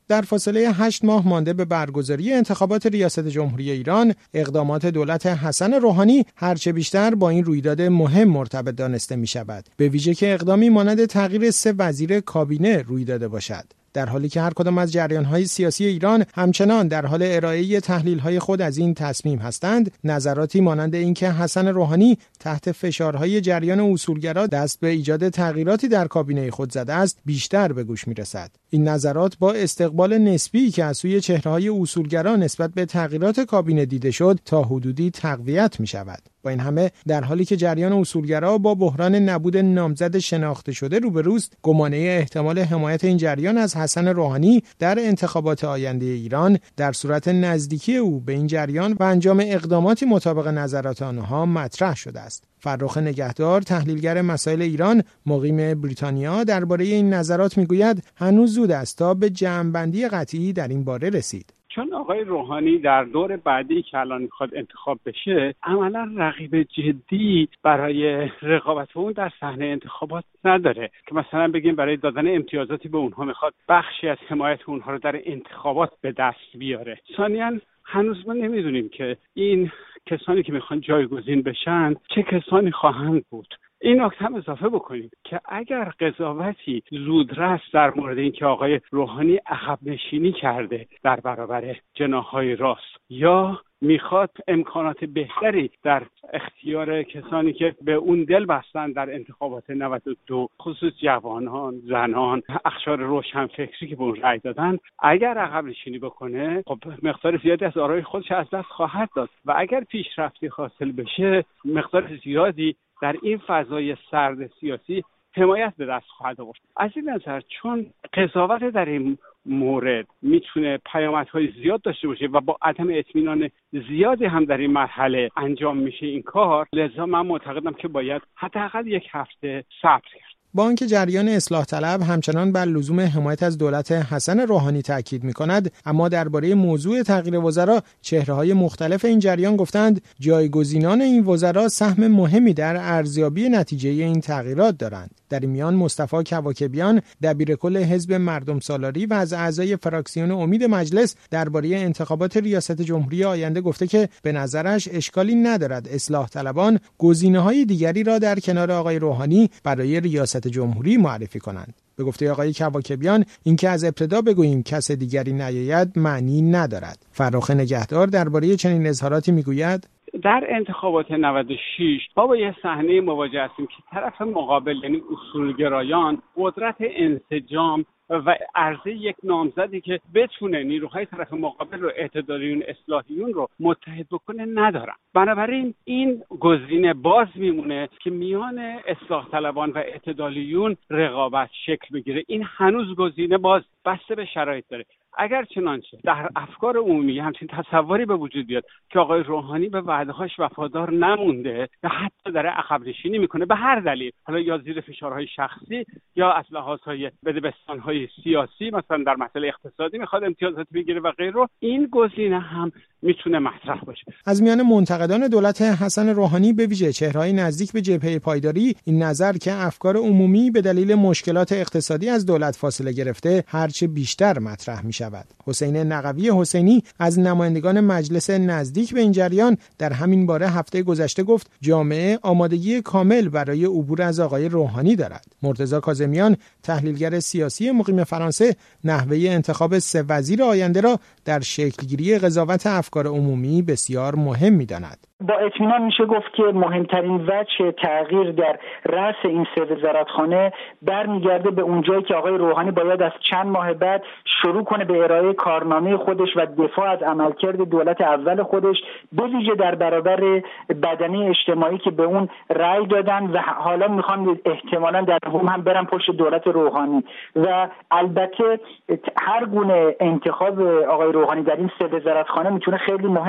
در فاصله 8 ماه مانده به برگزاری انتخابات ریاست جمهوری ایران، اقدامات دولت حسن روحانی هرچه بیشتر با این رویداد مهم مرتبط دانسته می شود. به ویژه که اقدامی مانند تغییر 3 وزیر کابینه روی داده باشد. در حالی که هر کدام از جریان‌های سیاسی ایران همچنان در حال ارائه تحلیل‌های خود از این تصمیم هستند، نظراتی مانند اینکه حسن روحانی تحت فشارهای جریان اصولگرا دست به ایجاد تغییراتی در کابینه خود زده است، بیشتر به گوش می‌رسد. این نظرات با استقبال نسبی که از سوی چهره‌های اصولگرا نسبت به تغییرات کابینه دیده شد، تا حدودی تقویت می‌شود. با این همه در حالی که جریان اصولگرا با بحران نبود نامزد شناخته شده روبروست، گمانه احتمال حمایت این جریان از حسن روحانی در انتخابات آینده ایران در صورت نزدیکی او به این جریان و انجام اقداماتی مطابق نظرات آنها مطرح شده است. فرخ نگهدار، تحلیلگر مسائل ایران مقیم بریتانیا، درباره این نظرات میگوید هنوز زود است تا به جمع‌بندی قطعی در این باره رسید. چون آقای روحانی در دور بعدی که الان میخواد انتخاب بشه عملا رقیب جدی برای رقابت اون در صحنه انتخابات نداره که مثلا بگیم برای دادن امتیازاتی به اونها میخواد بخشی از حمایت اونها رو در انتخابات به دست بیاره. ثانیاً هنوز ما نمیدونیم که این کسانی که میخوان جایگزین بشن چه کسانی خواهند بود. این نکته هم اضافه بکنیم که اگر قضاوتی زودرس در مورد اینکه آقای روحانی عقب نشینی کرده در برابر جناح‌های راست یا میخواد امکانات بهتری در اختیار کسانی که به اون دل بستن در انتخابات 92 خصوص جوانان، زنان، اقشار روشنفکری که به اون رأی دادن، اگر عقب نشینی بکنه خب مقدار زیادی از آرای خودش از دست خواهد داد و اگر پیشرفتی حاصل بشه مقدار زیادی در این فضای سرد سیاسی حمایت به دست خواهد آورد. از این نظر چون قضاوت در این مورد میتونه پیامدهای زیاد داشته باشه و با عدم اطمینان زیادی هم در این مرحله انجام میشه این کار، لذا من معتقدم که باید حداقل 1 هفته صبر کرد. با آنکه جریان اصلاح طلب همچنان بر لزوم حمایت از دولت حسن روحانی تاکید می‌کند، اما درباره موضوع تغییر وزرا چهره‌های مختلف این جریان گفتند جایگزینان این وزرا سهم مهمی در ارزیابی نتیجه این تغییرات دارند. در این میان مصطفی کواکبیان دبیرکل حزب مردم سالاری و از اعضای فراکسیون امید مجلس درباره انتخابات ریاست جمهوری آینده گفته که به نظرش اشکالی ندارد اصلاح طلبان گزینه‌های دیگری را در کنار آقای روحانی برای ریاست جمهوری معرفی کنند. به گفته آقای کواکبیان اینکه از ابتدا بگوییم کس دیگری نیاید معنی ندارد. فرخ نگهدار درباره چنین اظهاراتی میگوید در انتخابات 96 ما با یه صحنه مواجه هستیم که طرف مقابل یعنی اصولگرایان قدرت انسجام و عرضه یک نامزدی که بتونه نیروهای طرف مقابل رو اعتدالیون اصلاحیون رو متحد بکنه ندارن. بنابراین این گزینه باز میمونه که میان اصلاح طلبان و اعتدالیون رقابت شکل بگیره. این هنوز گزینه باز بسته به شرایط داره. اگر چنانچه در افکار عمومی همچین تصوری به وجود بیاد که آقای روحانی به وعده‌هاش وفادار نمونده و حتی داره عقب نشینی میکنه به هر دلیل، حالا یا زیر فشارهای شخصی یا از لحاظهای بدبستانهای سیاسی، مثلا در مسئله اقتصادی میخواد امتیازات بگیره و غیره، این گزینه هم میتونه مطرح باشه. از میان منتقدان دولت حسن روحانی به ویژه چهره‌های نزدیک به جبهه پایداری این نظر که افکار عمومی به دلیل مشکلات اقتصادی از دولت فاصله گرفته هرچه بیشتر مطرح میشود. حسین نقوی حسینی از نمایندگان مجلس نزدیک به این جریان در همین باره هفته گذشته گفت جامعه آمادگی کامل برای عبور از آقای روحانی دارد. مرتضی کاظمیان تحلیلگر سیاسی مقیم فرانسه نحوه انتخاب 3 وزیر آینده را در شکلگیری قضاوت افکار عمومی بسیار مهم می‌داند. با اطمینان میشه گفت که مهمترین وجه تغییر در رأس این 3 وزارتخانه برمیگرده به اونجایی که آقای روحانی باید از چند ماه بعد شروع کنه به ارائه کارنامه خودش و دفاع از عملکرد دولت اول خودش، به ویژه در برابر بدنه اجتماعی که به اون رأی دادن و حالا میخوان احتمالاً در هم برن پشت دولت روحانی. و البته هر گونه انتخاب آقای روحانی در این 3 وزارتخانه میتونه خیلی مهم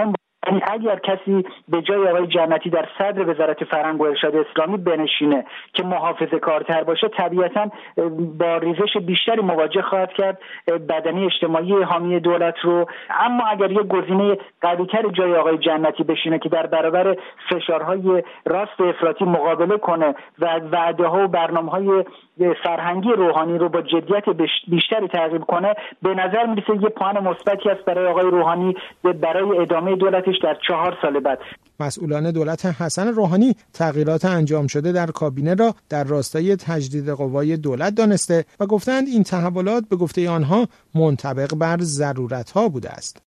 یعنی اگر کسی به جای آقای جنتی در صدر وزارت فرهنگ و ارشاد اسلامی بنشینه که محافظه‌کارتر باشه، طبیعتاً با ریزش بیشتری مواجه خواهد کرد بدنه اجتماعی حامی دولت رو. اما اگر یک گزینه قوی‌تر جای آقای جنتی بشینه که در برابر فشارهای راست افراطی مقابله کنه و وعده‌ها و برنامه‌های فرهنگی روحانی رو با جدیت بیشتری تعقیب کنه، به نظر میرسه یه پوان مثبتی است برای آقای روحانی برای ادامه دولتش در 4 سال بعد. مسئولان دولت حسن روحانی تغییرات انجام شده در کابینه را در راستای تجدید قوای دولت دانسته و گفتند این تحولات به گفته آنها منطبق بر ضرورت‌ها بوده است.